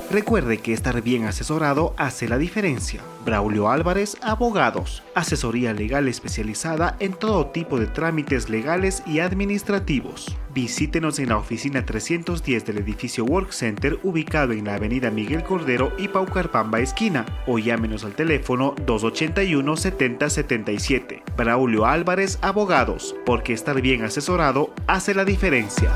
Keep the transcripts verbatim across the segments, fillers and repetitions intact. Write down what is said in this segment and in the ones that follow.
Recuerde que estar bien asesorado hace la diferencia. Braulio Álvarez, Abogados. Asesoría legal especializada en todo tipo de trámites legales y administrativos. Visítenos en la oficina trescientos diez del edificio Work Center ubicado en la avenida Miguel Cordero y Paucarpamba esquina o llámenos al teléfono dos ochenta y uno, setenta setenta y siete. Braulio Álvarez, Abogados, porque estar bien asesorado hace la diferencia.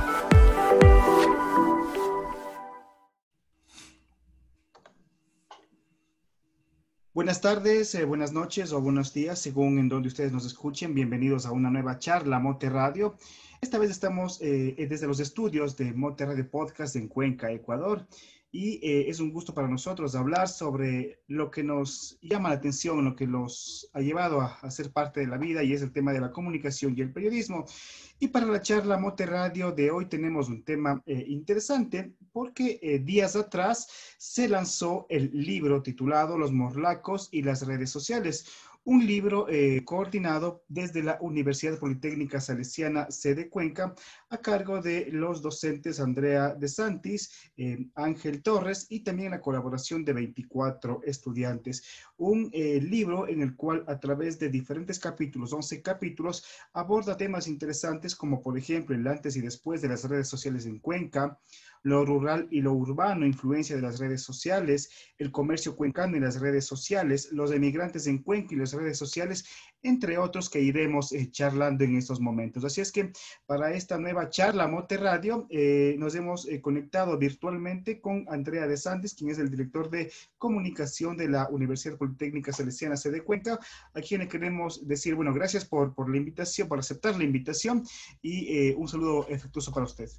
Buenas tardes, eh, buenas noches o buenos días, según en donde ustedes nos escuchen. Bienvenidos a una nueva charla Mote Radio. Esta vez estamos eh, desde los estudios de Mote Radio Podcast en Cuenca, Ecuador. Y eh, es un gusto para nosotros hablar sobre lo que nos llama la atención, lo que nos ha llevado a, a ser parte de la vida, y es el tema de la comunicación y el periodismo. Y para la charla Mote Radio de hoy tenemos un tema eh, interesante porque eh, días atrás se lanzó el libro titulado Los Morlacos y las redes sociales, un libro eh, coordinado desde la Universidad Politécnica Salesiana sede Cuenca a cargo de los docentes Andrea de Santis, eh, Ángel Torres y también la colaboración de veinticuatro estudiantes. Un eh, libro en el cual a través de diferentes capítulos, once capítulos, aborda temas interesantes como por ejemplo el antes y después de las redes sociales en Cuenca, lo rural y lo urbano, influencia de las redes sociales, el comercio cuencano y las redes sociales, los emigrantes en Cuenca y las redes sociales, entre otros que iremos eh, charlando en estos momentos. Así es que para esta nueva charla Mote Radio eh, nos hemos eh, conectado virtualmente con Andrea de Santis, quien es el director de comunicación de la Universidad Politécnica Salesiana sede Cuenca, a quien le queremos decir, bueno, gracias por, por la invitación, por aceptar la invitación y eh, un saludo afectuoso para usted.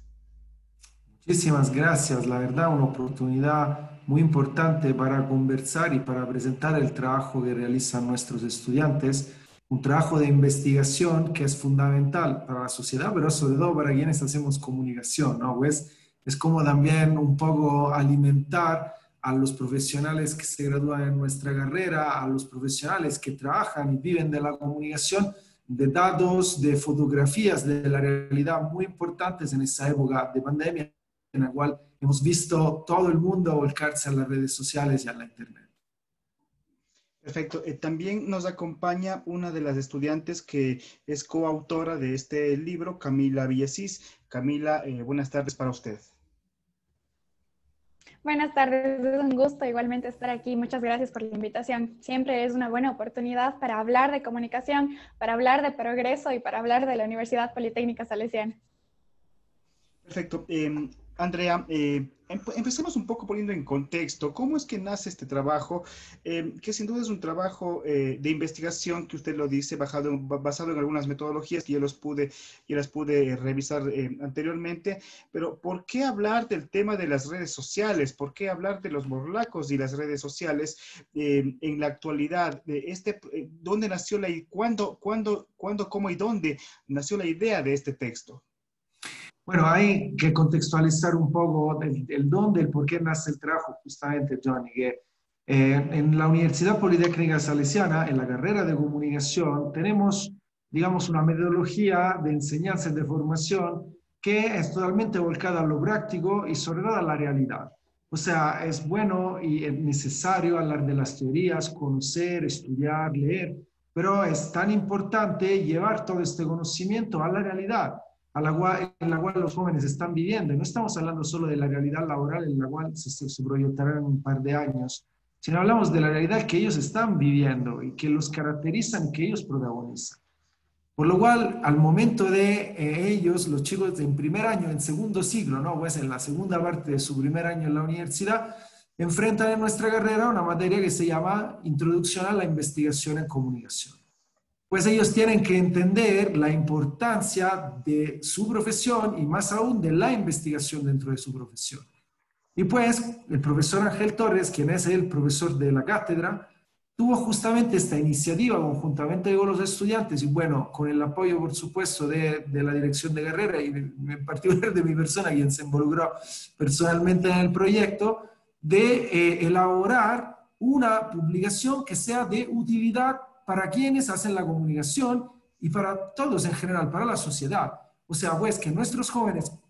Muchísimas gracias, la verdad, una oportunidad muy importante para conversar y para presentar el trabajo que realizan nuestros estudiantes, un trabajo de investigación que es fundamental para la sociedad, pero sobre todo para quienes hacemos comunicación, ¿no? Pues es como también un poco alimentar a los profesionales que se gradúan en nuestra carrera, a los profesionales que trabajan y viven de la comunicación, de datos, de fotografías de la realidad muy importantes en esa época de pandemia, en la cual hemos visto todo el mundo volcarse a las redes sociales y a la internet. Perfecto. Eh, también nos acompaña una de las estudiantes que es coautora de este libro, Camila Villasís. Camila, eh, buenas tardes para usted. Buenas tardes, es un gusto igualmente estar aquí. Muchas gracias por la invitación. Siempre es una buena oportunidad para hablar de comunicación, para hablar de progreso y para hablar de la Universidad Politécnica Salesiana. Perfecto. Eh, Andrea, eh, empecemos un poco poniendo en contexto cómo es que nace este trabajo, eh, que sin duda es un trabajo eh, de investigación que usted lo dice, basado, basado en algunas metodologías que yo, los pude, yo las pude revisar eh, anteriormente, pero ¿por qué hablar del tema de las redes sociales? ¿Por qué hablar de los morlacos y las redes sociales eh, en la actualidad? Este, eh, ¿Dónde nació la, cuándo, cuándo, cuándo, cómo y dónde nació la idea de este texto? Bueno, hay que contextualizar un poco el, el dónde, el por qué nace el trabajo, justamente, Johnny, que eh, en la Universidad Politécnica Salesiana, en la carrera de comunicación, tenemos, digamos, una metodología de enseñanza y de formación que es totalmente volcada a lo práctico y sobre todo a la realidad. O sea, es bueno y es necesario hablar de las teorías, conocer, estudiar, leer, pero es tan importante llevar todo este conocimiento a la realidad, a la cual, en la cual los jóvenes están viviendo. Y no estamos hablando solo de la realidad laboral en la cual se, se proyectará en un par de años, sino hablamos de la realidad que ellos están viviendo y que los caracterizan y que ellos protagonizan. Por lo cual, al momento de eh, ellos, los chicos en primer año, en segundo ciclo, ¿no? Pues en la segunda parte de su primer año en la universidad, enfrentan en nuestra carrera una materia que se llama Introducción a la Investigación en Comunicación. Pues ellos tienen que entender la importancia de su profesión y más aún de la investigación dentro de su profesión. Y pues el profesor Ángel Torres, quien es el profesor de la cátedra, tuvo justamente esta iniciativa conjuntamente con los estudiantes y bueno, con el apoyo por supuesto de, de la dirección de carrera y de, en particular de mi persona, quien se involucró personalmente en el proyecto, de eh, elaborar una publicación que sea de utilidad para quienes hacen la comunicación y para todos en general, para la sociedad. O sea, pues que nuestros jóvenes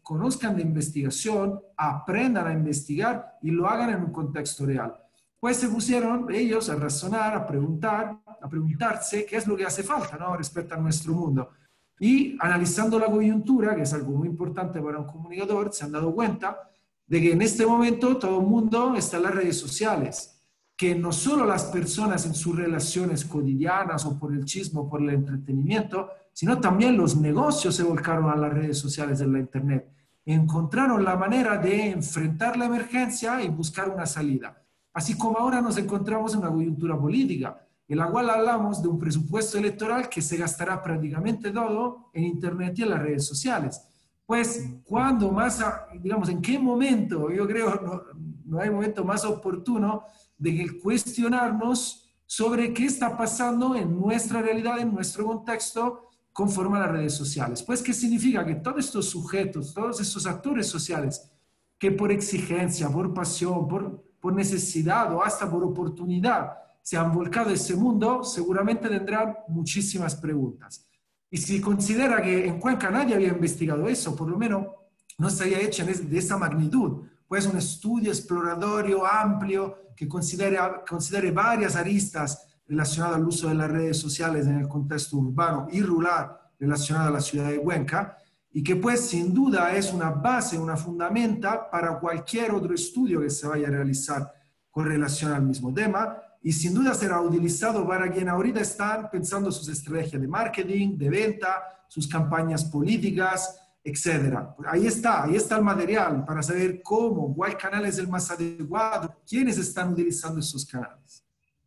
conozcan de investigación, aprendan a investigar y lo hagan en un contexto real. Pues se pusieron ellos a razonar, a preguntar, a preguntarse qué es lo que hace falta, ¿no?, respecto a nuestro mundo. Y analizando la coyuntura, que es algo muy importante para un comunicador, se han dado cuenta de que en este momento todo el mundo está en las redes sociales, que no solo las personas en sus relaciones cotidianas o por el chisme o por el entretenimiento, sino también los negocios se volcaron a las redes sociales de la Internet. Encontraron la manera de enfrentar la emergencia y buscar una salida. Así como ahora nos encontramos en una coyuntura política, en la cual hablamos de un presupuesto electoral que se gastará prácticamente todo en Internet y en las redes sociales. Pues, ¿cuándo más, digamos, en qué momento? Yo creo no, no hay momento más oportuno de cuestionarnos sobre qué está pasando en nuestra realidad, en nuestro contexto, conforme a las redes sociales. Pues, ¿qué significa? Que todos estos sujetos, todos estos actores sociales, que por exigencia, por pasión, por, por necesidad o hasta por oportunidad se han volcado a ese mundo, seguramente tendrán muchísimas preguntas. Y si considera que en Cuenca nadie había investigado eso, por lo menos no se había hecho de esa magnitud, pues un estudio exploratorio amplio que considere, considere varias aristas relacionadas al uso de las redes sociales en el contexto urbano y rural relacionado a la ciudad de Cuenca, y que pues sin duda es una base, una fundamenta para cualquier otro estudio que se vaya a realizar con relación al mismo tema, y sin duda será utilizado para quien ahorita están pensando sus estrategias de marketing, de venta, sus campañas políticas, etcétera. Ahí está, ahí está el material para saber cómo, cuál canal es el más adecuado, quiénes están utilizando esos canales.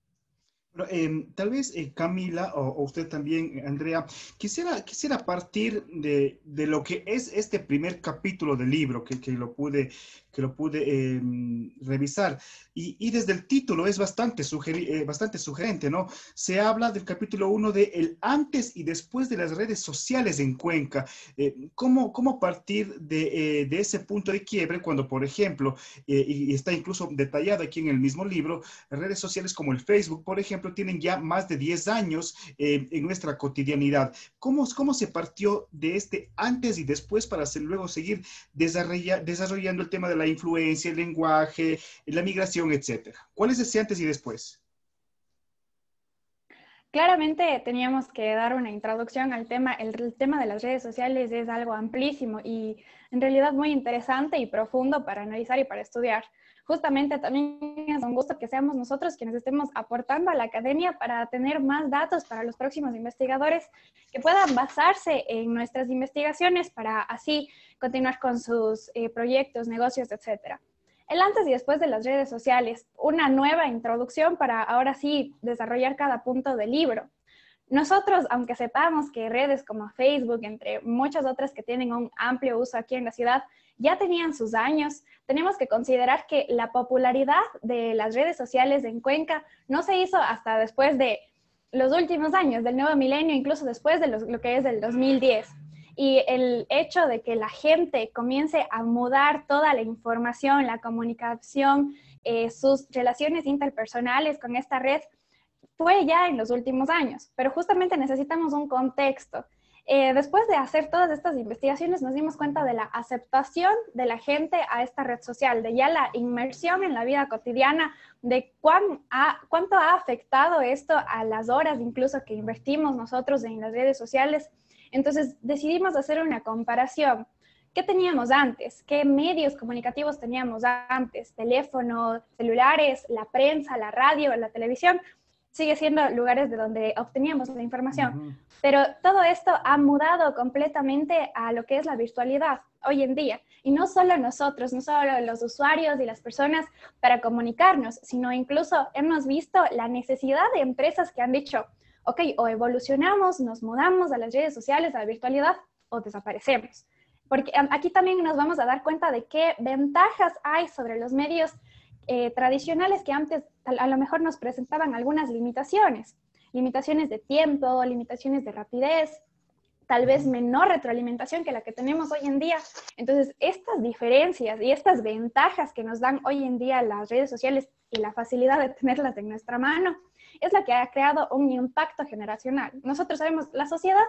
Pero, eh, tal vez eh, Camila o, o usted también, Andrea, quisiera, quisiera partir de, de lo que es este primer capítulo del libro, que, que lo pude, que lo pude eh, revisar. Y, y desde el título es bastante, sugeri eh, bastante sugerente, ¿no? Se habla del capítulo uno de el antes y después de las redes sociales en Cuenca. Eh, ¿cómo, ¿Cómo partir de, eh, de ese punto de quiebre cuando, por ejemplo, eh, y está incluso detallado aquí en el mismo libro, redes sociales como el Facebook, por ejemplo, tienen ya más de diez años eh, en nuestra cotidianidad? ¿Cómo, ¿Cómo se partió de este antes y después para hacer, luego seguir desarrolla, desarrollando el tema de la influencia, el lenguaje, la migración, etcétera? ¿Cuál es ese antes y después? Claramente teníamos que dar una introducción al tema. El, el tema de las redes sociales es algo amplísimo y en realidad muy interesante y profundo para analizar y para estudiar. Justamente también es un gusto que seamos nosotros quienes estemos aportando a la academia para tener más datos para los próximos investigadores que puedan basarse en nuestras investigaciones para así continuar con sus eh, proyectos, negocios, etcétera. El antes y después de las redes sociales, una nueva introducción para ahora sí desarrollar cada punto del libro. Nosotros, aunque sepamos que redes como Facebook, entre muchas otras que tienen un amplio uso aquí en la ciudad, ya tenían sus años, tenemos que considerar que la popularidad de las redes sociales en Cuenca no se hizo hasta después de los últimos años, del nuevo milenio, incluso después de los, lo que es del dos mil diez. Y el hecho de que la gente comience a mudar toda la información, la comunicación, eh, sus relaciones interpersonales con esta red, fue ya en los últimos años. Pero justamente necesitamos un contexto. Eh, después de hacer todas estas investigaciones nos dimos cuenta de la aceptación de la gente a esta red social, de ya la inmersión en la vida cotidiana, de cuán ha, cuánto ha afectado esto a las horas incluso que invertimos nosotros en las redes sociales. Entonces decidimos hacer una comparación. ¿Qué teníamos antes? ¿Qué medios comunicativos teníamos antes? Teléfono, celulares, la prensa, la radio, la televisión. Sigue siendo lugares de donde obteníamos la información. Uh-huh. Pero todo esto ha mudado completamente a lo que es la virtualidad hoy en día. Y no solo nosotros, no solo los usuarios y las personas para comunicarnos, sino incluso hemos visto la necesidad de empresas que han dicho, ok, o evolucionamos, nos mudamos a las redes sociales, a la virtualidad, o desaparecemos. Porque aquí también nos vamos a dar cuenta de qué ventajas hay sobre los medios eh, tradicionales que antes a, a lo mejor nos presentaban algunas limitaciones. Limitaciones de tiempo, limitaciones de rapidez, tal vez menor retroalimentación que la que tenemos hoy en día. Entonces, estas diferencias y estas ventajas que nos dan hoy en día las redes sociales y la facilidad de tenerlas en nuestra mano, es la que ha creado un impacto generacional. Nosotros sabemos, la sociedad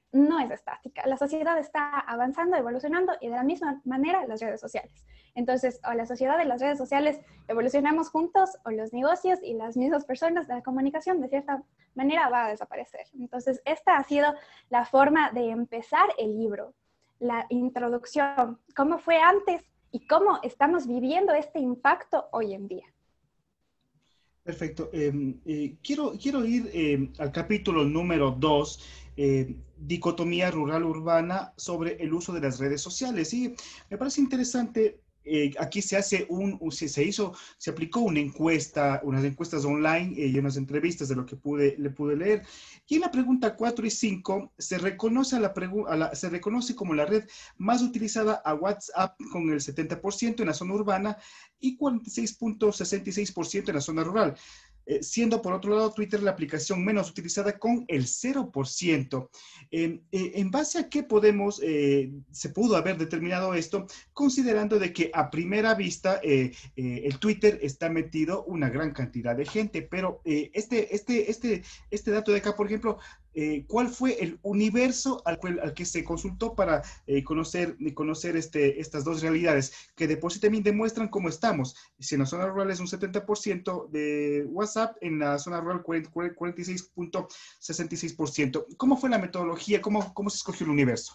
no es estática. La sociedad está avanzando, evolucionando y de la misma manera las redes sociales. Entonces, o la sociedad y las redes sociales evolucionamos juntos o los negocios y las mismas personas de la comunicación de cierta manera va a desaparecer. Entonces, esta ha sido la forma de empezar el libro, la introducción, cómo fue antes y cómo estamos viviendo este impacto hoy en día. Perfecto. Eh, eh, quiero, quiero ir eh, al capítulo número dos, eh, dicotomía rural-urbana sobre el uso de las redes sociales. Y me parece interesante, eh, aquí se hace un, se, se hizo, se aplicó una encuesta, unas encuestas online eh, y unas entrevistas de lo que pude, le pude leer. Y en la pregunta cuatro y cinco se reconoce, a la a la, se reconoce como la red más utilizada a WhatsApp con el setenta por ciento en la zona urbana y cuarenta y seis punto sesenta y seis por ciento en la zona rural, eh, siendo por otro lado Twitter la aplicación menos utilizada con el cero por ciento. Eh, eh, ¿En base a qué podemos, eh, se pudo haber determinado esto, considerando de que a primera vista eh, eh, el Twitter está metido una gran cantidad de gente, pero eh, este, este, este, este dato de acá, por ejemplo, Eh, ¿cuál fue el universo al, cual, al que se consultó para eh, conocer, conocer este, estas dos realidades? Que de por sí también demuestran cómo estamos. Si en la zona rural es un setenta por ciento de WhatsApp, en la zona rural cuarenta y seis punto sesenta y seis por ciento. ¿Cómo fue la metodología? ¿Cómo, cómo se escogió el universo?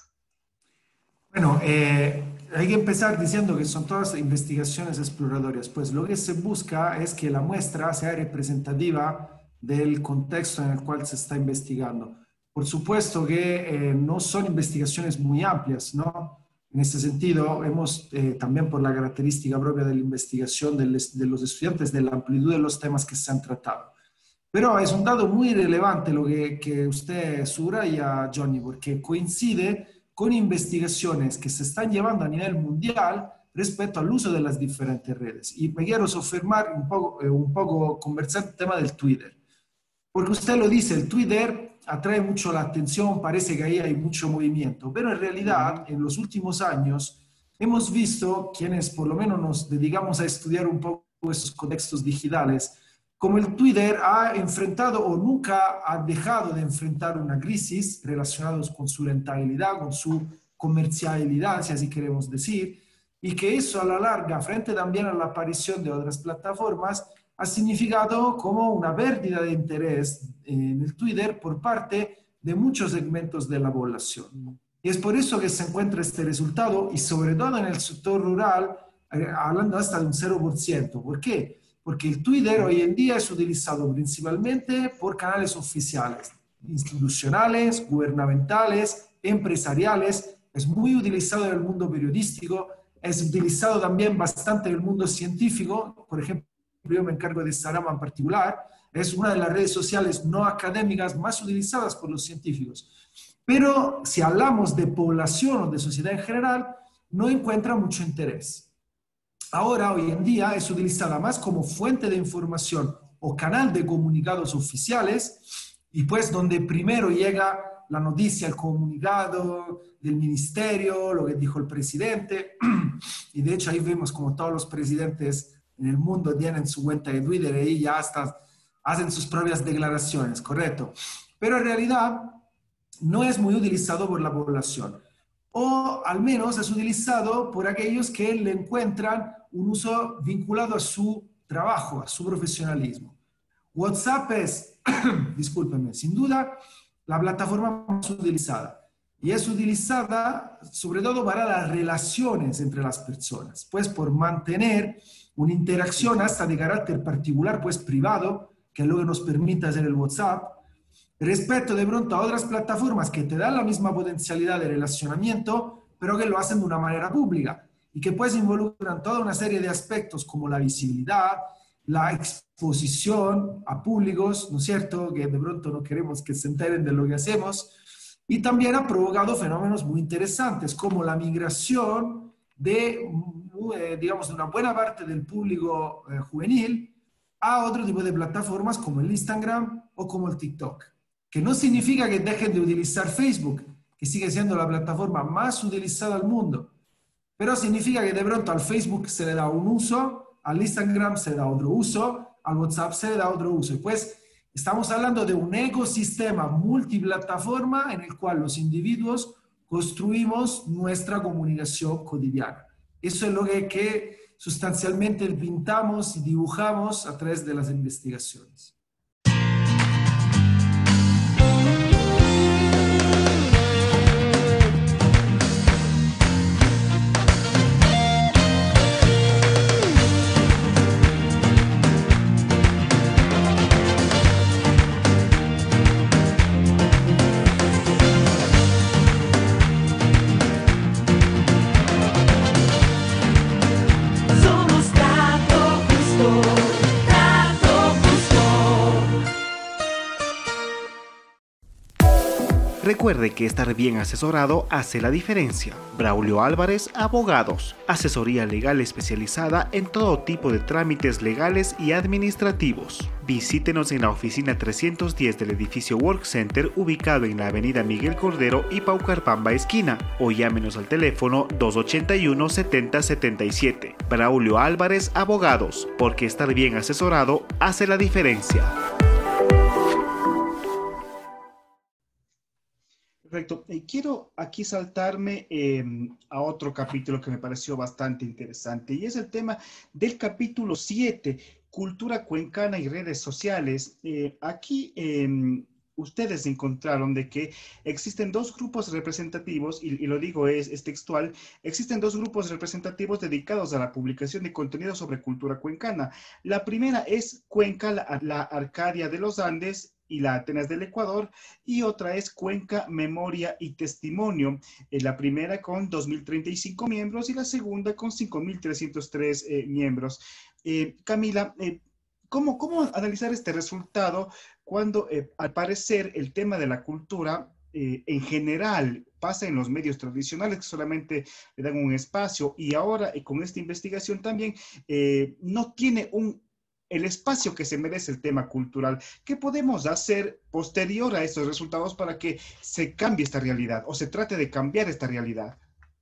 Bueno, eh, hay que empezar diciendo que son todas investigaciones exploratorias. Pues lo que se busca es que la muestra sea representativa del contexto en el cual se está investigando. Por supuesto que eh, no son investigaciones muy amplias, ¿no? En ese sentido, hemos eh, también por la característica propia de la investigación de, les, de los estudiantes, de la amplitud de los temas que se han tratado. Pero es un dato muy relevante lo que, que usted subraya, Johnny, porque coincide con investigaciones que se están llevando a nivel mundial respecto al uso de las diferentes redes. Y me quiero sofremar un poco, eh, un poco conversar el tema del Twitter. Porque usted lo dice, el Twitter atrae mucho la atención, parece que ahí hay mucho movimiento, pero en realidad en los últimos años hemos visto, quienes por lo menos nos dedicamos a estudiar un poco esos contextos digitales, como el Twitter ha enfrentado o nunca ha dejado de enfrentar una crisis relacionada con su rentabilidad, con su comercialidad, si así queremos decir, y que eso a la larga, frente también a la aparición de otras plataformas, ha significado como una pérdida de interés en el Twitter por parte de muchos segmentos de la población. Y es por eso que se encuentra este resultado, y sobre todo en el sector rural, eh, hablando hasta de un cero por ciento. ¿Por qué? Porque el Twitter hoy en día es utilizado principalmente por canales oficiales, institucionales, gubernamentales, empresariales, es muy utilizado en el mundo periodístico, es utilizado también bastante en el mundo científico. Por ejemplo, yo me encargo de Sarama en particular, es una de las redes sociales no académicas más utilizadas por los científicos. Pero si hablamos de población o de sociedad en general, no encuentra mucho interés. Ahora, hoy en día, es utilizada más como fuente de información o canal de comunicados oficiales, y pues donde primero llega la noticia, el comunicado del ministerio, lo que dijo el presidente, y de hecho ahí vemos como todos los presidentes en el mundo tienen su cuenta de Twitter y ya hasta hacen sus propias declaraciones, ¿correcto? Pero en realidad no es muy utilizado por la población, o al menos es utilizado por aquellos que le encuentran un uso vinculado a su trabajo, a su profesionalismo. WhatsApp es, discúlpenme, sin duda, la plataforma más utilizada. Y es utilizada sobre todo para las relaciones entre las personas, pues por mantener una interacción hasta de carácter particular, pues privado, que es lo que nos permite hacer el WhatsApp, respecto de pronto a otras plataformas que te dan la misma potencialidad de relacionamiento, pero que lo hacen de una manera pública y que pues involucran toda una serie de aspectos como la visibilidad, la exposición a públicos, ¿no es cierto?, que de pronto no queremos que se enteren de lo que hacemos, y también ha provocado fenómenos muy interesantes como la migración de, eh, digamos, de una buena parte del público eh, juvenil a otro tipo de plataformas como el Instagram o como el TikTok, que no significa que dejen de utilizar Facebook, que sigue siendo la plataforma más utilizada del mundo, pero significa que de pronto al Facebook se le da un uso, al Instagram se le da otro uso, al WhatsApp se le da otro uso. Y pues Estamos hablando de un ecosistema multiplataforma en el cual los individuos construimos nuestra comunicación cotidiana. Eso es lo que, que sustancialmente pintamos y dibujamos a través de las investigaciones. Recuerde que estar bien asesorado hace la diferencia. Braulio Álvarez, Abogados. Asesoría legal especializada en todo tipo de trámites legales y administrativos. Visítenos en la oficina trescientos diez del edificio Work Center ubicado en la avenida Miguel Cordero y Paucarpamba esquina o llámenos al teléfono dos ochenta y uno, setenta setenta y siete. Braulio Álvarez, Abogados. Porque estar bien asesorado hace la diferencia. Perfecto. Y quiero aquí saltarme eh, a otro capítulo que me pareció bastante interesante y es el tema del capítulo siete, Cultura Cuencana y Redes Sociales. Eh, aquí eh, ustedes encontraron de que existen dos grupos representativos, y, y lo digo es, es textual, existen dos grupos representativos dedicados a la publicación de contenido sobre cultura cuencana. La primera es Cuenca, la, la Arcadia de los Andes, y la Atenas del Ecuador, y otra es Cuenca, Memoria y Testimonio, eh, la primera con dos mil treinta y cinco miembros y la segunda con cinco mil trescientos tres eh, miembros. Eh, Camila, eh, ¿cómo, ¿cómo analizar este resultado cuando eh, al parecer el tema de la cultura eh, en general pasa en los medios tradicionales que solamente le dan un espacio y ahora eh, con esta investigación también eh, no tiene un el espacio que se merece el tema cultural? ¿Qué podemos hacer posterior a estos resultados para que se cambie esta realidad o se trate de cambiar esta realidad?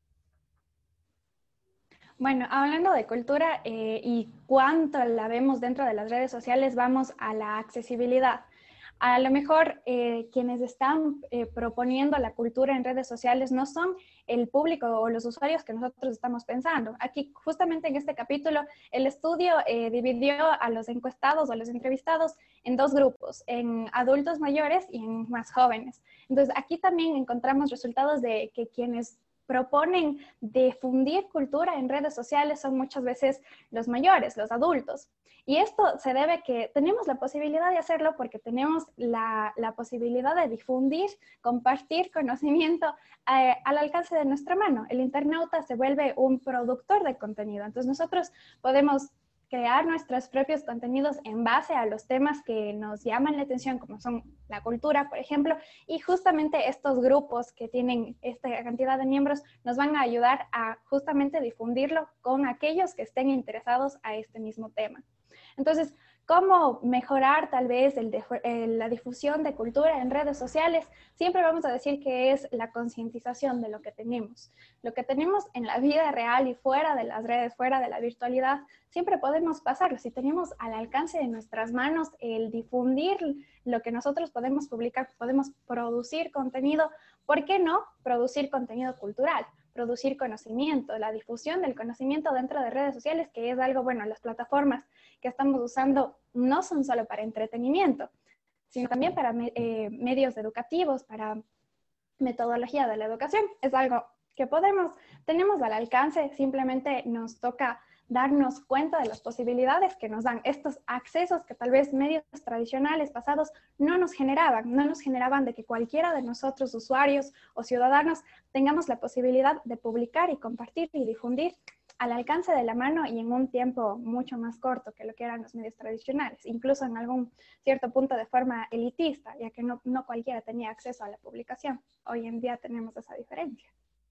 Bueno, hablando de cultura eh, y cuánto la vemos dentro de las redes sociales, vamos a la accesibilidad. A lo mejor eh, quienes están eh, proponiendo la cultura en redes sociales no son el público o los usuarios que nosotros estamos pensando. Aquí, justamente en este capítulo, el estudio eh, dividió a los encuestados o a los entrevistados en dos grupos, en adultos mayores y en más jóvenes. Entonces, aquí también encontramos resultados de que quienes proponen difundir cultura en redes sociales son muchas veces los mayores, los adultos. Y esto se debe a que tenemos la posibilidad de hacerlo porque tenemos la, la posibilidad de difundir, compartir conocimiento eh, al alcance de nuestra mano. El internauta se vuelve un productor de contenido. Entonces nosotros podemos crear nuestros propios contenidos en base a los temas que nos llaman la atención, como son la cultura, por ejemplo, y justamente estos grupos que tienen esta cantidad de miembros nos van a ayudar a justamente difundirlo con aquellos que estén interesados a este mismo tema. Entonces, ¿cómo mejorar tal vez el de, el, la difusión de cultura en redes sociales? Siempre vamos a decir que es la concientización de lo que tenemos. Lo que tenemos en la vida real y fuera de las redes, fuera de la virtualidad, siempre podemos pasarlo. Si tenemos al alcance de nuestras manos el difundir lo que nosotros podemos publicar, podemos producir contenido, ¿por qué no producir contenido cultural? Producir conocimiento, la difusión del conocimiento dentro de redes sociales, que es algo, bueno, las plataformas que estamos usando no son solo para entretenimiento, sino también para eh, medios educativos, para metodología de la educación. Es algo que podemos, tenemos al alcance, simplemente nos toca darnos cuenta de las posibilidades que nos dan estos accesos que tal vez medios tradicionales pasados no nos generaban, no nos generaban de que cualquiera de nosotros, usuarios o ciudadanos, tengamos la posibilidad de publicar y compartir y difundir al alcance de la mano y en un tiempo mucho más corto que lo que eran los medios tradicionales, incluso en algún cierto punto de forma elitista, ya que no, no cualquiera tenía acceso a la publicación. Hoy en día tenemos esa diferencia.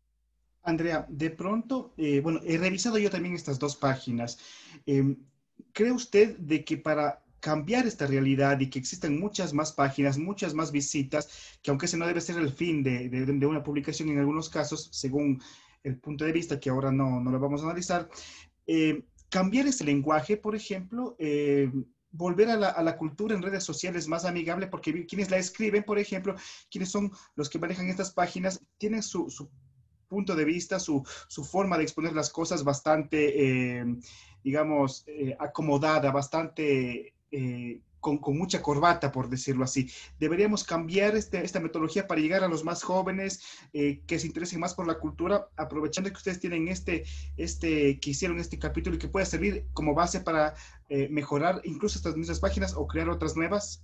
Andrea, de pronto, eh, bueno, he revisado yo también estas dos páginas. Eh, ¿Cree usted de que para cambiar esta realidad y que existan muchas más páginas, muchas más visitas, que aunque ese no debe ser el fin de, de, de una publicación en algunos casos, según el punto de vista que ahora no, no lo vamos a analizar, eh, cambiar ese lenguaje, por ejemplo, eh, volver a la, a la cultura en redes sociales más amigable, porque quienes la escriben, por ejemplo, quienes son los que manejan estas páginas, tienen su, su punto de vista, su, su forma de exponer las cosas bastante, eh, digamos, eh, acomodada, bastante... Eh, Con, con mucha corbata, por decirlo así. Deberíamos cambiar este, esta metodología para llegar a los más jóvenes, eh, que se interesen más por la cultura, aprovechando que ustedes tienen este, este, que hicieron este capítulo y que pueda servir como base para eh, mejorar incluso estas mismas páginas o crear otras nuevas.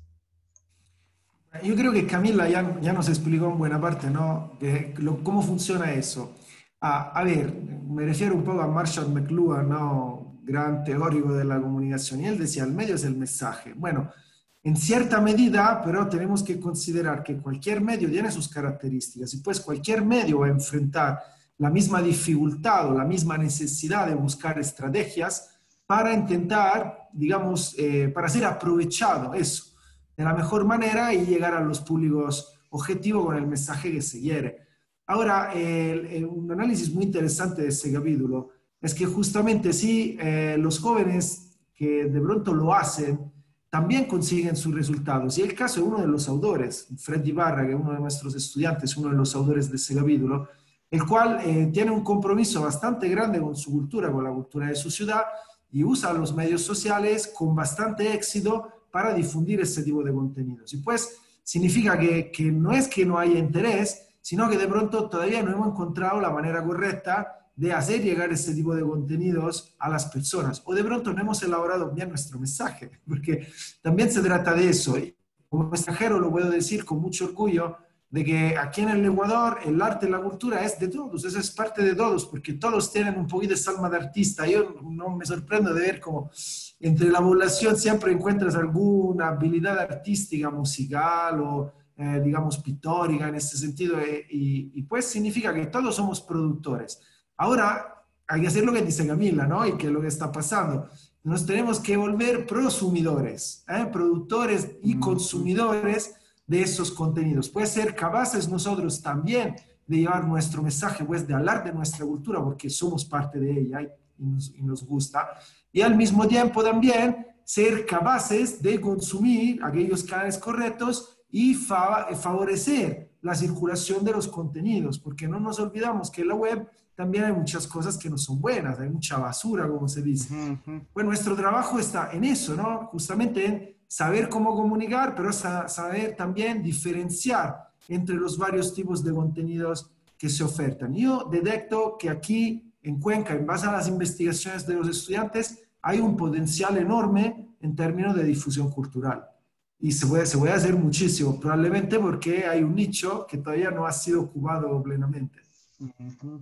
Yo creo que Camila ya, ya nos explicó en buena parte, ¿no? De lo- cómo funciona eso. A, a ver, me refiero un poco a Marshall McLuhan, ¿no? Gran teórico de la comunicación, y él decía, el medio es el mensaje. Bueno, en cierta medida, pero tenemos que considerar que cualquier medio tiene sus características y pues cualquier medio va a enfrentar la misma dificultad o la misma necesidad de buscar estrategias para intentar, digamos, eh, para ser aprovechado eso de la mejor manera y llegar a los públicos objetivos con el mensaje que se quiere. Ahora, el, el, un análisis muy interesante de este capítulo es que justamente sí, eh, los jóvenes que de pronto lo hacen, también consiguen sus resultados. Y el caso de uno de los autores, Fred Ibarra, que es uno de nuestros estudiantes, uno de los autores de ese capítulo, el cual eh, tiene un compromiso bastante grande con su cultura, con la cultura de su ciudad, y usa los medios sociales con bastante éxito para difundir este tipo de contenidos. Y pues significa que, que no es que no haya interés, sino que de pronto todavía no hemos encontrado la manera correcta de hacer llegar este tipo de contenidos a las personas. O de pronto no hemos elaborado bien nuestro mensaje, porque también se trata de eso. Y como extranjero lo puedo decir con mucho orgullo, de que aquí en el Ecuador el arte y la cultura es de todos, eso es parte de todos, porque todos tienen un poquito de alma de artista. Yo no me sorprendo de ver cómo entre la población siempre encuentras alguna habilidad artística, musical o, eh, digamos, pictórica en este sentido, eh, y, y pues significa que todos somos productores. Ahora hay que hacer lo que dice Camila, ¿no? Y que es lo que está pasando. Nos tenemos que volver prosumidores, ¿eh? Productores y consumidores de esos contenidos. Puede ser capaces nosotros también de llevar nuestro mensaje, pues de hablar de nuestra cultura, porque somos parte de ella y, y, nos, y nos gusta. Y al mismo tiempo también ser capaces de consumir aquellos canales correctos y fa favorecer la circulación de los contenidos, porque no nos olvidamos que en la web también hay muchas cosas que no son buenas, hay mucha basura, como se dice. Uh-huh. Bueno, nuestro trabajo está en eso, ¿no? Justamente en saber cómo comunicar, pero saber también diferenciar entre los varios tipos de contenidos que se ofertan. Yo detecto que aquí en Cuenca, en base a las investigaciones de los estudiantes, hay un potencial enorme en términos de difusión cultural. Y se puede, se puede hacer muchísimo, probablemente porque hay un nicho que todavía no ha sido ocupado plenamente. Uh-huh.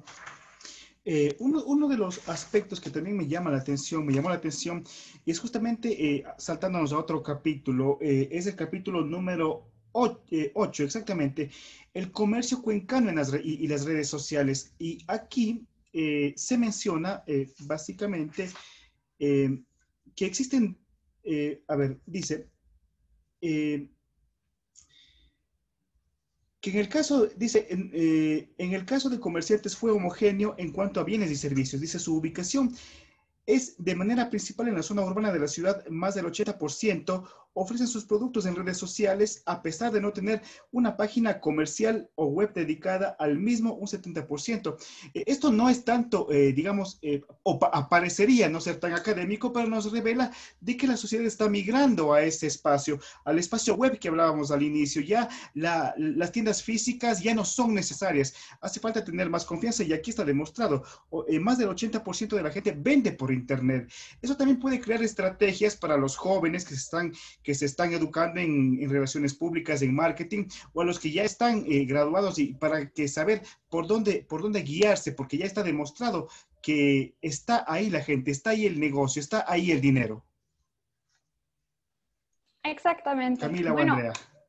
Eh, uno, uno de los aspectos que también me llama la atención, me llamó la atención, y es justamente, eh, saltándonos a otro capítulo, eh, es el capítulo número ocho, exactamente, el comercio cuencano en las y, y las redes sociales. Y aquí eh, se menciona eh, básicamente eh, que existen, eh, a ver, dice, eh, que en el caso, dice, en, eh, en el caso de comerciantes fue homogéneo en cuanto a bienes y servicios. Dice, su ubicación es de manera principal en la zona urbana de la ciudad, más del ochenta por ciento ofrecen sus productos en redes sociales a pesar de no tener una página comercial o web dedicada al mismo, un setenta por ciento. Eh, esto no es tanto, eh, digamos, eh, o parecería no ser tan académico, pero nos revela de que la sociedad está migrando a ese espacio, al espacio web que hablábamos al inicio. Ya la, las tiendas físicas ya no son necesarias, hace falta tener más confianza y aquí está demostrado, o, eh, más del ochenta por ciento de la gente vende por internet. Eso también puede crear estrategias para los jóvenes que se están que se están educando en, en relaciones públicas, en marketing, o a los que ya están eh, graduados y para que saber por dónde, por dónde guiarse, porque ya está demostrado que está ahí la gente, está ahí el negocio, está ahí el dinero. Exactamente. Camila o bueno, Andrea.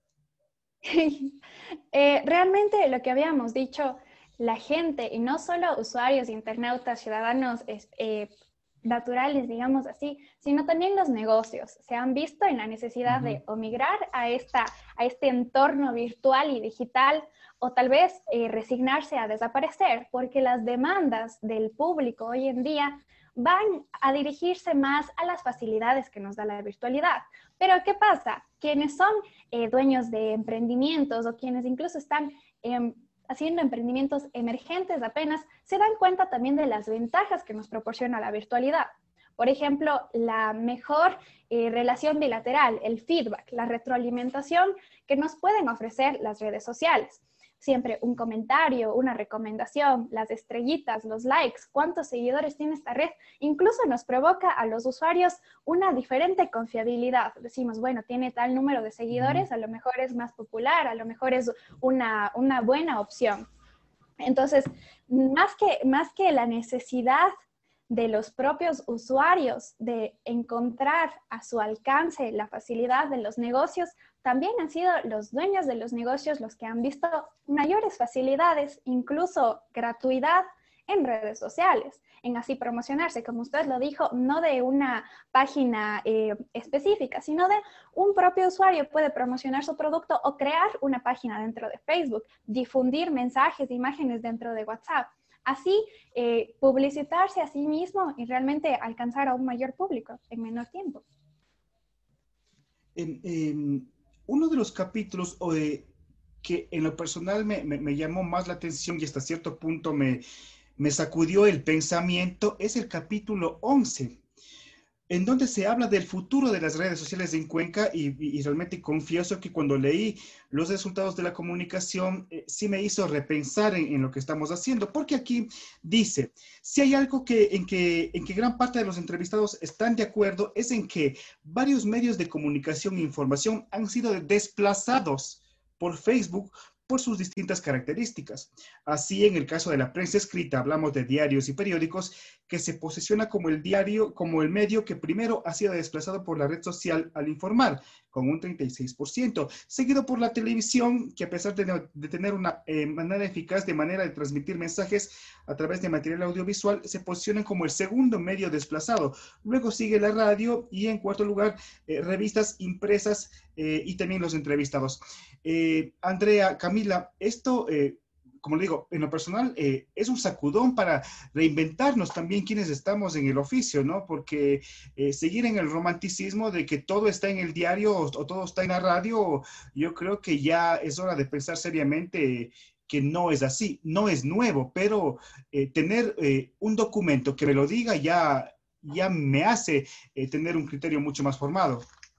eh, realmente lo que habíamos dicho, la gente, y no solo usuarios, internautas, ciudadanos, eh, naturales, digamos así, sino también los negocios se han visto en la necesidad uh-huh. de o migrar a, esta, a este entorno virtual y digital o tal vez eh, resignarse a desaparecer porque las demandas del público hoy en día van a dirigirse más a las facilidades que nos da la virtualidad. Pero ¿qué pasa? Quienes son eh, dueños de emprendimientos o quienes incluso están eh, haciendo emprendimientos emergentes apenas, se dan cuenta también de las ventajas que nos proporciona la virtualidad. Por ejemplo, la mejor eh, relación bilateral, el feedback, la retroalimentación que nos pueden ofrecer las redes sociales. Siempre un comentario, una recomendación, las estrellitas, los likes, cuántos seguidores tiene esta red, incluso nos provoca a los usuarios una diferente confiabilidad. Decimos, bueno, tiene tal número de seguidores, a lo mejor es más popular, a lo mejor es una, una buena opción. Entonces, más que, más que la necesidad de los propios usuarios de encontrar a su alcance la facilidad de los negocios, también han sido los dueños de los negocios los que han visto mayores facilidades, incluso gratuidad en redes sociales, en así promocionarse, como usted lo dijo, no de una página eh, específica, sino de un propio usuario puede promocionar su producto o crear una página dentro de Facebook, difundir mensajes, imágenes dentro de WhatsApp. Así, eh, publicitarse a sí mismo y realmente alcanzar a un mayor público en menor tiempo. En, en uno de los capítulos eh, que en lo personal me, me, me llamó más la atención y hasta cierto punto me, me sacudió el pensamiento es el capítulo once, en donde se habla del futuro de las redes sociales en Cuenca y, y, y realmente confieso que cuando leí los resultados de la comunicación eh, sí me hizo repensar en, en lo que estamos haciendo, porque aquí dice, si hay algo que, en, que, en que gran parte de los entrevistados están de acuerdo es en que varios medios de comunicación e información han sido desplazados por Facebook por sus distintas características. Así, en el caso de la prensa escrita, hablamos de diarios y periódicos, que se posiciona como el diario, como el medio que primero ha sido desplazado por la red social al informar, con un treinta y seis por ciento, seguido por la televisión, que a pesar de, de tener una eh, manera eficaz de manera de transmitir mensajes a través de material audiovisual, se posicionan como el segundo medio desplazado. Luego sigue la radio y en cuarto lugar, eh, revistas impresas eh, y también los entrevistados. Eh, Andrea, Camila, esto, eh, como le digo, en lo personal, eh, es un sacudón para reinventarnos también quienes estamos en el oficio, ¿no? Porque eh, seguir en el romanticismo de que todo está en el diario o, o todo está en la radio, yo creo que ya es hora de pensar seriamente que no es así, no es nuevo, pero eh, tener eh, un documento que me lo diga ya, ya me hace eh, tener un criterio mucho más formado.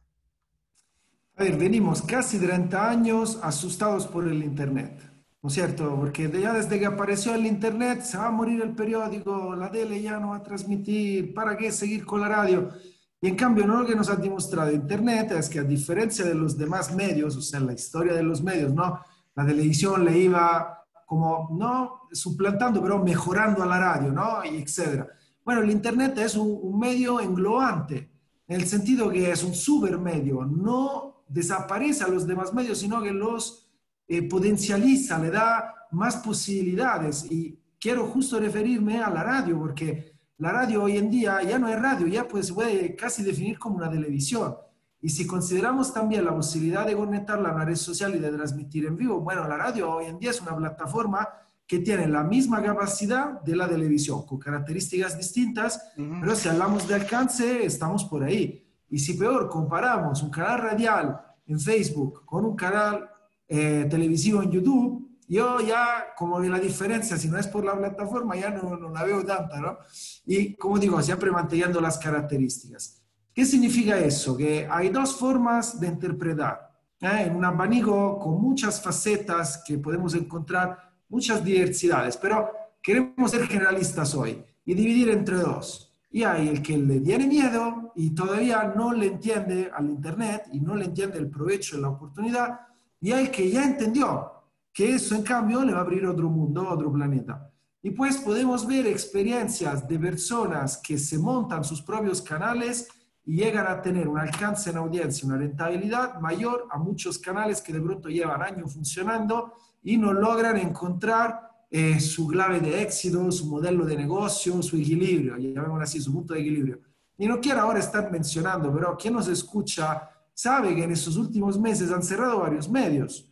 A ver, venimos casi treinta años asustados por el Internet, ¿no es cierto? Porque ya desde que apareció el Internet se va a morir el periódico, la tele ya no va a transmitir, ¿para qué seguir con la radio? Y en cambio, no, lo que nos ha demostrado Internet es que a diferencia de los demás medios, o sea, la historia de los medios, ¿no? La televisión le iba como, no suplantando, pero mejorando a la radio, ¿no? Y etcétera. Bueno, el Internet es un, un medio englobante, en el sentido que es un supermedio, no desaparece a los demás medios, sino que los eh, potencializa, le da más posibilidades. Y quiero justo referirme a la radio, porque la radio hoy en día ya no es radio, ya pues se puede casi definir como una televisión. Y si consideramos también la posibilidad de conectarla a una red social y de transmitir en vivo, bueno, la radio hoy en día es una plataforma que tiene la misma capacidad de la televisión, con características distintas, uh-huh. Pero si hablamos de alcance, estamos por ahí. Y si peor comparamos un canal radial en Facebook con un canal eh, televisivo en YouTube, yo ya como de la diferencia, si no es por la plataforma, ya no, no la veo tanta, ¿no? Y como digo, siempre manteniendo las características. ¿Qué significa eso? Que hay dos formas de interpretar, ¿eh? En un abanico con muchas facetas que podemos encontrar, muchas diversidades, pero queremos ser generalistas hoy y dividir entre dos. Y hay el que le tiene miedo y todavía no le entiende al Internet y no le entiende el provecho y la oportunidad, y hay el que ya entendió que eso en cambio le va a abrir otro mundo, otro planeta. Y pues podemos ver experiencias de personas que se montan sus propios canales y llegan a tener un alcance en audiencia, una rentabilidad mayor a muchos canales que de pronto llevan años funcionando y no logran encontrar Eh, su clave de éxito, su modelo de negocio, su equilibrio, llamémoslo así, su punto de equilibrio. Y no quiero ahora estar mencionando, pero quien nos escucha sabe que en estos últimos meses han cerrado varios medios.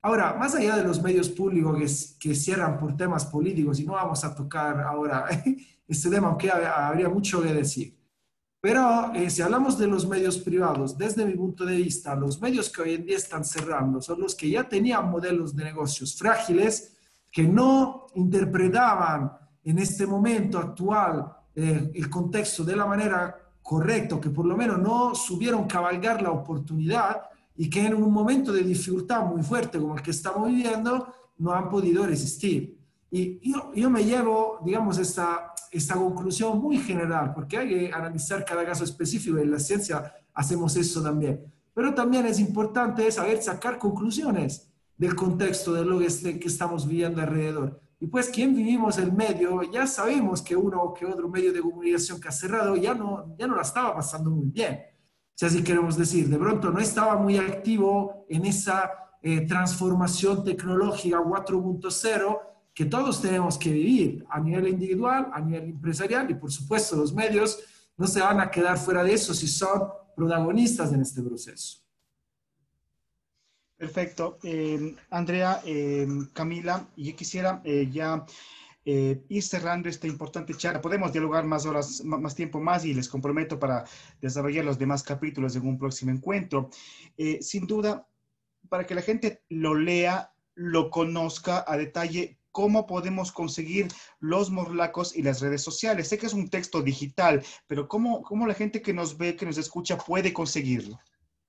Ahora, más allá de los medios públicos que, que cierran por temas políticos, y no vamos a tocar ahora este tema, aunque habría mucho que decir. Pero eh, si hablamos de los medios privados, desde mi punto de vista, los medios que hoy en día están cerrando son los que ya tenían modelos de negocios frágiles, que no interpretaban en este momento actual eh, el contexto de la manera correcta, que por lo menos no supieron cabalgar la oportunidad y que en un momento de dificultad muy fuerte como el que estamos viviendo no han podido resistir. Y yo, yo me llevo, digamos, esta, esta conclusión muy general, porque hay que analizar cada caso específico y en la ciencia hacemos eso también. Pero también es importante saber sacar conclusiones del contexto de lo que, este, que estamos viviendo alrededor. Y pues quien vivimos el medio, ya sabemos que uno o que otro medio de comunicación que ha cerrado ya no, ya no la estaba pasando muy bien. Si así queremos decir, de pronto no estaba muy activo en esa eh, transformación tecnológica cuatro punto cero que todos tenemos que vivir a nivel individual, a nivel empresarial, y por supuesto los medios no se van a quedar fuera de eso si son protagonistas en este proceso. Perfecto. Eh, Andrea, eh, Camila, yo quisiera eh, ya eh, ir cerrando esta importante charla. Podemos dialogar más horas, más tiempo más, y les comprometo para desarrollar los demás capítulos en un próximo encuentro. Eh, sin duda, para que la gente lo lea, lo conozca a detalle, cómo podemos conseguir los morlacos y las redes sociales. Sé que es un texto digital, pero cómo, cómo la gente que nos ve, que nos escucha, puede conseguirlo.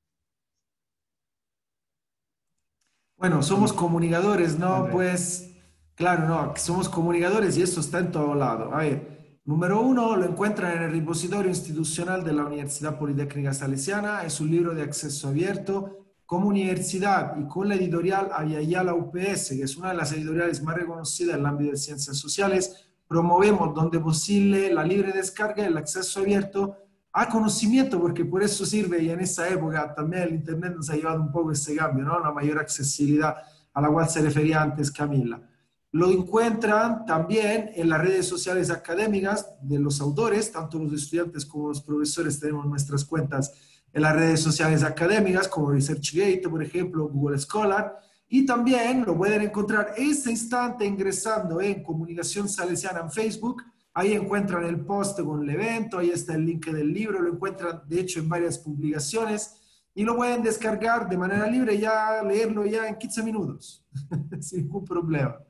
Bueno, somos comunicadores, ¿no? Andrea. Pues, claro, no, somos comunicadores y eso está en todo lado. A ver, número uno, lo encuentran en el repositorio institucional de la Universidad Politécnica Salesiana. Es un libro de acceso abierto. Como universidad y con la editorial Aviala U P S, que es una de las editoriales más reconocidas en el ámbito de ciencias sociales, promovemos donde posible la libre descarga y el acceso abierto a conocimiento, porque por eso sirve, y en esa época también el Internet nos ha llevado un poco ese cambio, ¿no? Una mayor accesibilidad a la cual se refería antes Camila. Lo encuentran también en las redes sociales académicas de los autores, tanto los estudiantes como los profesores tenemos nuestras cuentas en las redes sociales académicas, como ResearchGate, por ejemplo, Google Scholar, y también lo pueden encontrar este instante ingresando en Comunicación Salesiana en Facebook. Ahí encuentran el post con el evento, ahí está el link del libro, lo encuentran de hecho en varias publicaciones y lo pueden descargar de manera libre y ya leerlo ya en quince minutos, sin ningún problema.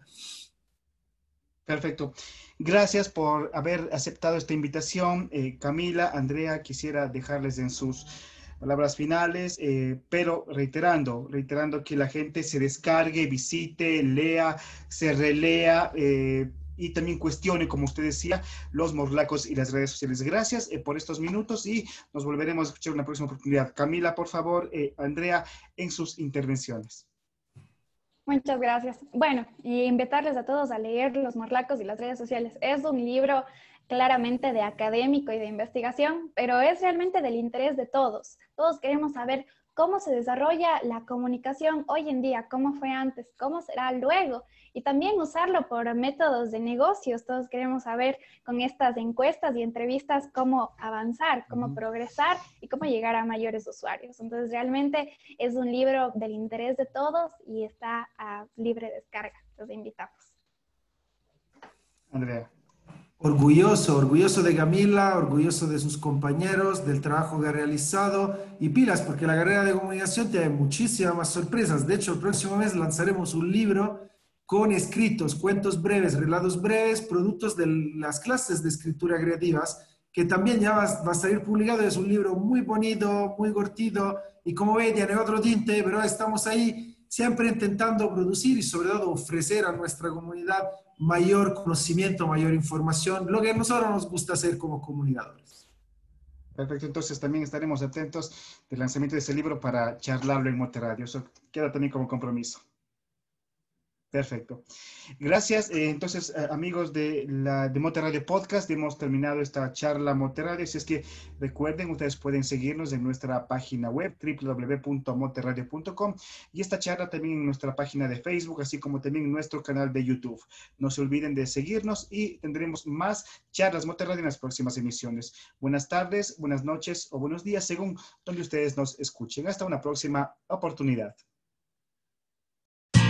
Perfecto. Gracias por haber aceptado esta invitación. Eh, Camila, Andrea, quisiera dejarles en sus palabras finales, eh, pero reiterando, reiterando que la gente se descargue, visite, lea, se relea, eh, y también cuestione, como usted decía, los morlacos y las redes sociales. Gracias eh, por estos minutos y nos volveremos a escuchar en una próxima oportunidad. Camila, por favor, eh, Andrea, en sus intervenciones. Muchas gracias. Bueno, y invitarles a todos a leer Los Morlacos y las redes sociales. Es un libro claramente de académico y de investigación, pero es realmente del interés de todos. Todos queremos saber cómo se desarrolla la comunicación hoy en día, cómo fue antes, cómo será luego, y también usarlo por métodos de negocios. Todos queremos saber con estas encuestas y entrevistas cómo avanzar, cómo progresar y cómo llegar a mayores usuarios. Entonces, realmente es un libro del interés de todos y está a libre descarga. Los invitamos. Andrea. Orgulloso, orgulloso de Camila, orgulloso de sus compañeros, del trabajo que ha realizado, y pilas, porque la carrera de comunicación tiene muchísimas más sorpresas. De hecho, el próximo mes lanzaremos un libro con escritos, cuentos breves, relatos breves, productos de las clases de escritura creativas, que también ya va, va a salir publicado. Es un libro muy bonito, muy cortito, y como ve, tiene otro tinte, pero estamos ahí siempre intentando producir y sobre todo ofrecer a nuestra comunidad mayor conocimiento, mayor información, lo que a nosotros nos gusta hacer como comunicadores. Perfecto, entonces también estaremos atentos del lanzamiento de ese libro para charlarlo en Mote Radio. Eso queda también como compromiso. Perfecto. Gracias. Eh, entonces, eh, amigos de, la, de Mote Radio Podcast, hemos terminado esta charla Mote Radio. Si es que recuerden, ustedes pueden seguirnos en nuestra página web, doble u doble u doble u punto moteradio punto com, y esta charla también en nuestra página de Facebook, así como también en nuestro canal de YouTube. No se olviden de seguirnos y tendremos más charlas Mote Radio en las próximas emisiones. Buenas tardes, buenas noches o buenos días, según donde ustedes nos escuchen. Hasta una próxima oportunidad.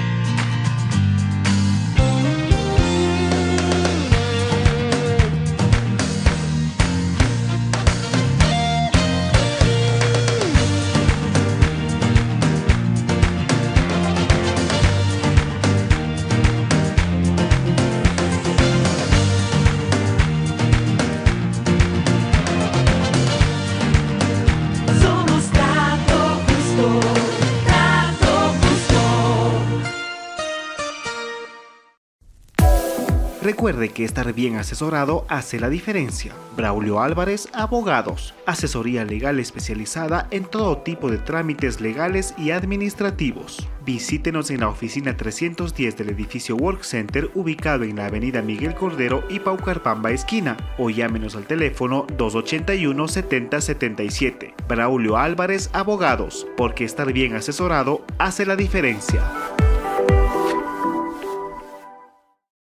Recuerde que estar bien asesorado hace la diferencia. Braulio Álvarez, Abogados. Asesoría legal especializada en todo tipo de trámites legales y administrativos. Visítenos en la oficina trescientos diez del edificio Work Center ubicado en la avenida Miguel Cordero y Paucarpamba esquina o llámenos al teléfono dos ochenta y uno, setenta setenta y siete. Braulio Álvarez, Abogados, porque estar bien asesorado hace la diferencia.